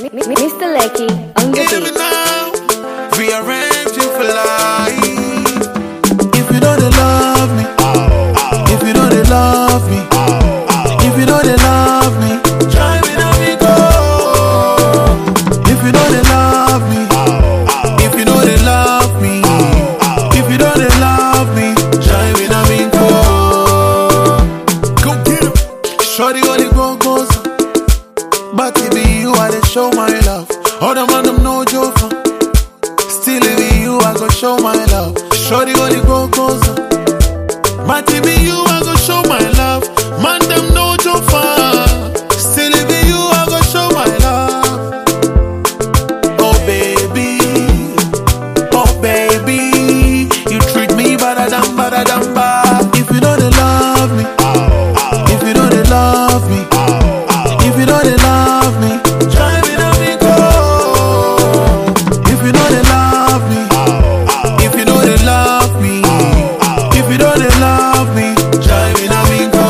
Mr. Lecky on the Even beat. now, rearrange you for life. If you know they love me, if you know they love me, if you know they love me, Drive it on me go. if you know they love me, if you know they love me, if you know they love me, Drive it on me go. Go get 'em. shorty only goes, but it be you I dey show my love. All them man them no joke, still it be you I go show my love. Shorty only goes, but it be you I go show my love. Man them no joke, still it be you I go show my love. Oh baby, you treat me better than bad. If you know they love me, if you know they love me, if you know they love me, Drive it on me go. if you know they love me, if you know they love me, if you know they love me, Drive it on me go.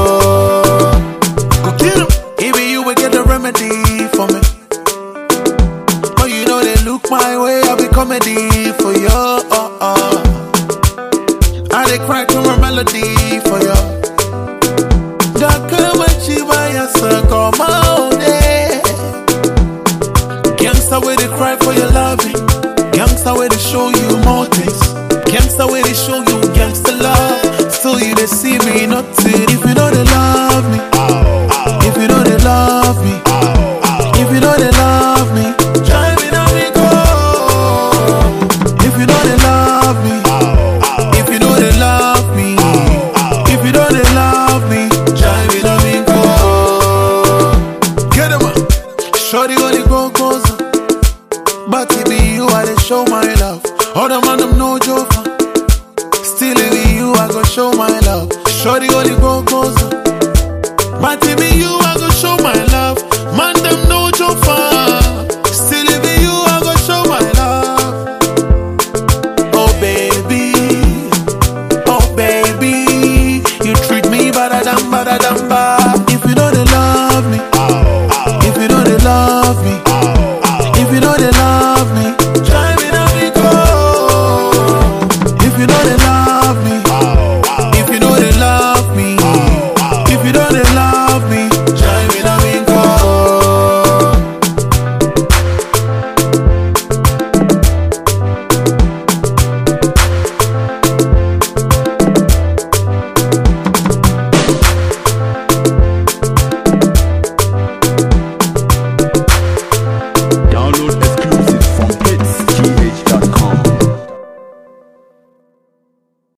go get 'em. Even you will get the remedy for me. Oh, you know they look my way, I'll be comedy for you. I dey cry to my melody for you. Come out there. Gangsta where they cry for your loving. Gangsta where they show you more things. Gangsta where they show you gangsta love. Still you they see me nothing. If you know they love me, if you know they love me, if you know they love me, Drive it on me go. if you know they love me, if you know they love me, if you know they love me, Drive it on me go. get 'em up. Shorty only goes, but it be you I dey show my love. All them man them no joke, still it be you I go show my love. Shorty only goes, but it be you I go show my